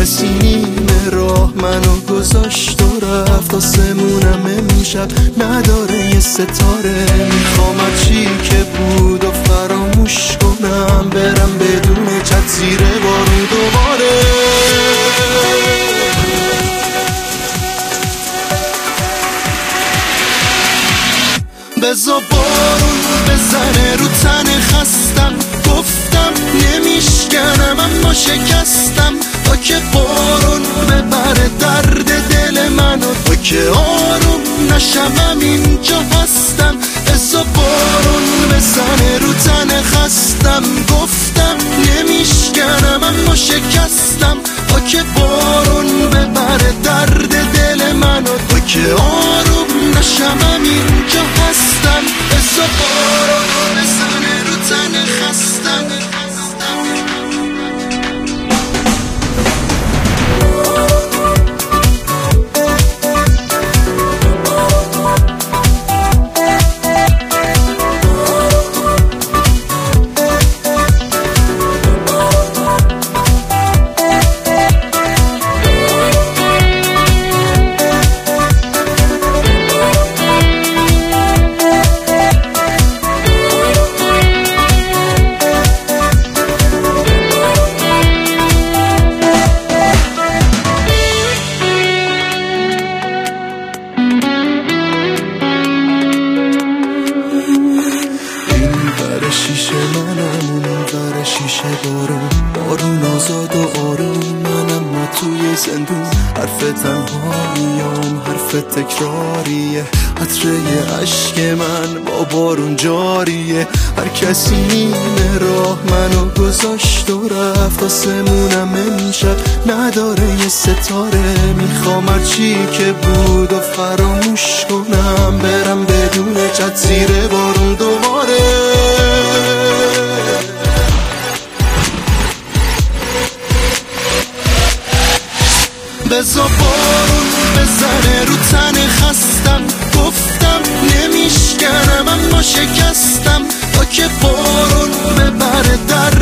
کسی نیمه راه منو گذاشت و رفت. آسمونم امشب نداره یه ستاره. میخوام هرچی که بود و فراموش کنم، برم بدون چت زیر بارون دوباره. بذار بارون بزنه رو تن خستم. گفتم نمیشکنم اما شکستم. تا که بارون ببره درد دل منو، تا که آروم نشم اینجا هستم. بذار بارون بزنه رو تن خستم. گفتم نمیشکنم اما شکستم. تا که بارون ببره درد دل منو، تا که آروم نشم اینجا هستم. بذار بارون بزنه رو تن خستم. شیشه منم اون ور شیشه بارون آزاد و آروم منم ما توی زندون. حرف تنهاییام حرف تکراریه، قطره عشق من با بارون جاریه. هر کسی نیمه راه منو گذاشت و رفت. آسمونم امشب نداره یه ستاره. میخوام هرچی که بود و فراموش کنم، برم بدون چت زیر بارون دوباره. بذار بارون بزنه رو تن خستم. گفتم نمیشکنم اما شکستم. تا که بارون ببره در